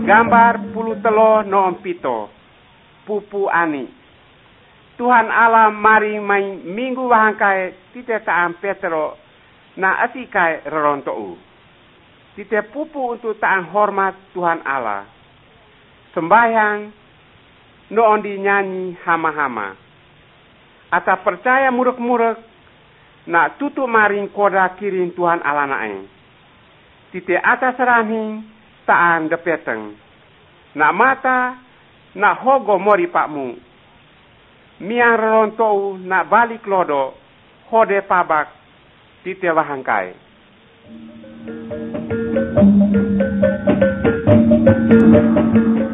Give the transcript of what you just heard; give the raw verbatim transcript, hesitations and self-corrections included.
Gambar puluh telo noom pito. Pupu ani. Tuhan Allah mari main minggu wahangkai tite taam Petro na asikai rerontou. Tite pupu untuk taang hormat Tuhan Allah. Sembahyang noon dinyanyi hama-hama. Ata percaya murek-murek na tutu maring koda kirin Tuhan Allah naeng. Tite atas raning taan depeteng. Na mata na hogo mori pakmu. Miang rerontou na balik lodo hode pabak tite wahangkai. Thank you.